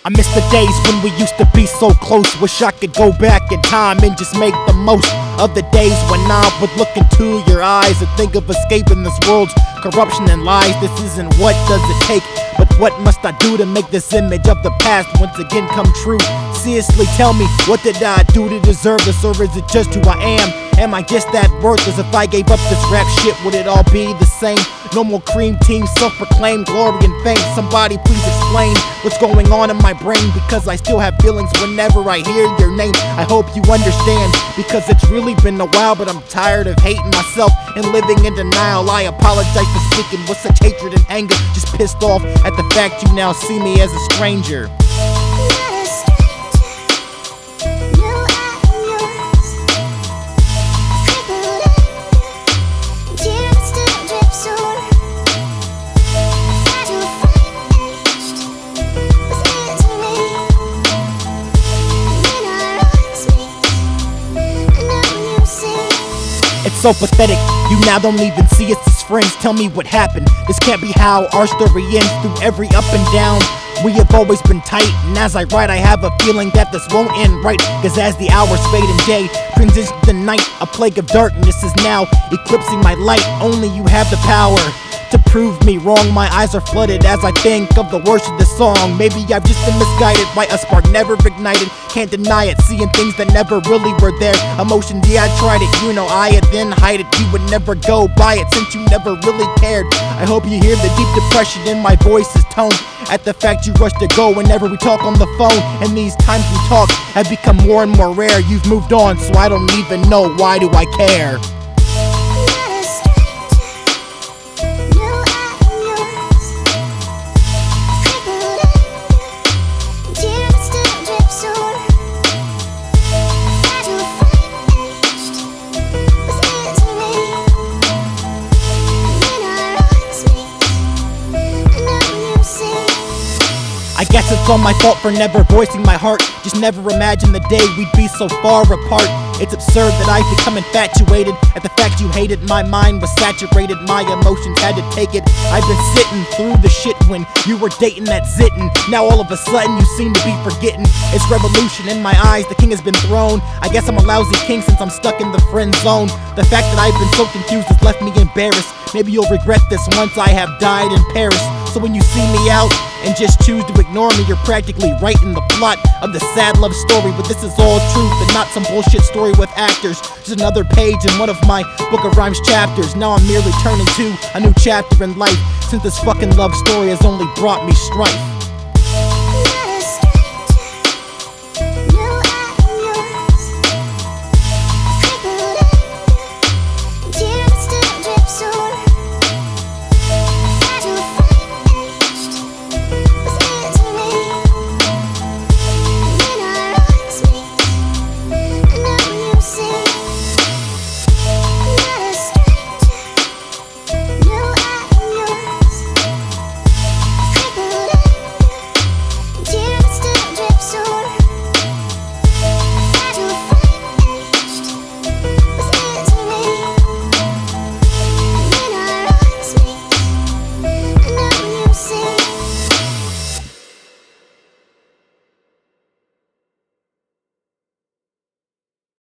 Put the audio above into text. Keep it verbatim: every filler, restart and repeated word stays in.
I miss the days when we used to be so close. Wish I could go back in time and just make the most of the days when I would look into your eyes and think of escaping this world's corruption and lies. This isn't what does it take, but what must I do to make this image of the past once again come true? Seriously, tell me, what did I do to deserve this, or is it just who I am? Am I just that worthless? If I gave up this rap shit, would it all be the same? No more cream team, self-proclaimed glory and fame. Somebody please explain what's going on in my brain, because I still have feelings whenever I hear your name. I hope you understand, because it's really been a while, but I'm tired of hating myself and living in denial. I apologize for speaking with such hatred and anger, just pissed off at the fact you now see me as a stranger. It's so pathetic, you now don't even see us as friends. Tell me what happened, this can't be how our story ends. Through every up and down, we have always been tight. And as I write, I have a feeling that this won't end right, cause as the hours fade and day transition to night, a plague of darkness is now eclipsing my light. Only you have the power to prove me wrong. My eyes are flooded as I think of the words of this song. Maybe I've just been misguided by a spark never ignited. Can't deny it, seeing things that never really were there. Emotion, yeah, I tried it, you know I had then hide it. You would never go by it since you never really cared. I hope you hear the deep depression in my voice's tone at the fact you rush to go whenever we talk on the phone. And these times we talk have become more and more rare. You've moved on, so I don't even know why do I care. I guess it's all my fault for never voicing my heart. Just never imagined the day we'd be so far apart. It's absurd that I've become infatuated at the fact you hated. My mind was saturated, my emotions had to take it. I've been sitting through the shit when you were dating that zittin'. Now all of a sudden you seem to be forgetting. It's revolution in my eyes, the king has been thrown. I guess I'm a lousy king since I'm stuck in the friend zone. The fact that I've been so confused has left me embarrassed. Maybe you'll regret this once I have died in Paris. So when you see me out and just choose to ignore me, you're practically writing the plot of the sad love story. But this is all truth and not some bullshit story with actors. Just another page in one of my book of rhymes chapters. Now I'm merely turning to a new chapter in life, since this fucking love story has only brought me strife.